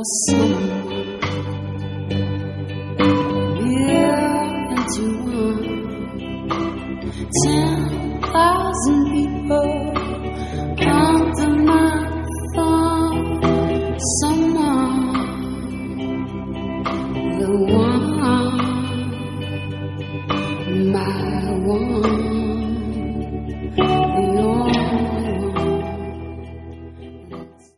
someone we're into one. 10,000 people under my thumb. Someone, the one, my